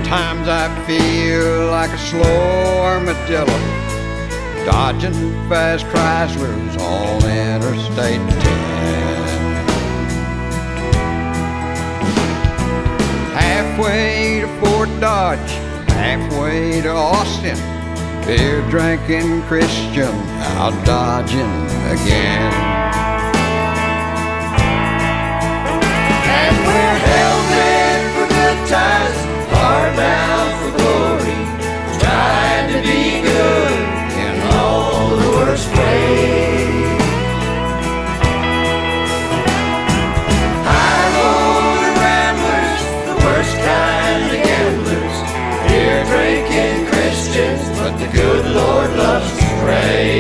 Sometimes I feel like a slow armadillo dodging fast Chryslers on Interstate 10. Halfway to Fort Dodge, halfway to Austin, beer drinking Christian out dodging again. And we're hell-bent for good times, hard bound for glory, trying to be good in all the worst ways. High roller ramblers, the worst kind of gamblers, beer drinking Christians, but the good Lord loves to pray.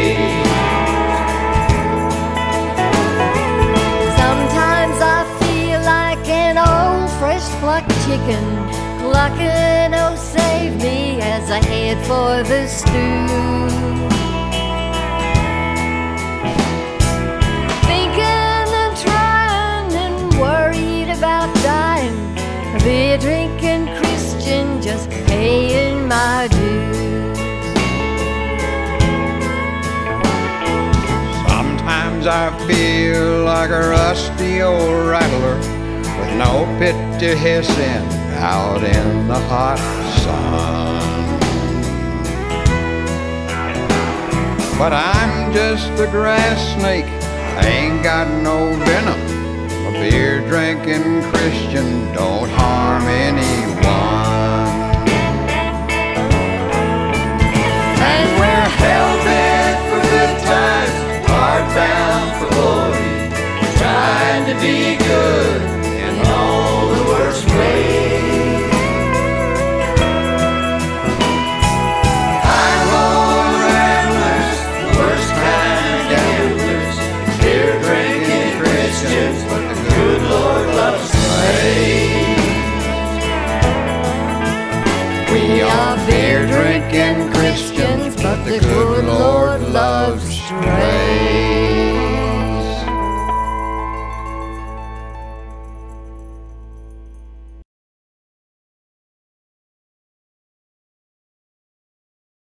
Sometimes I feel like an old fresh plucked chicken, clucking, oh save me, as I head for the stew. Thinking and trying and worried about dying, a beer drinking Christian just paying my dues. Sometimes I feel like a rusty old rattler with no pit to hiss in out in the hot sun. But I'm just a grass snake, I ain't got no venom. A beer drinking Christian don't harm anyone. And we're hell-bent for good times, hard bound for glory, trying to be good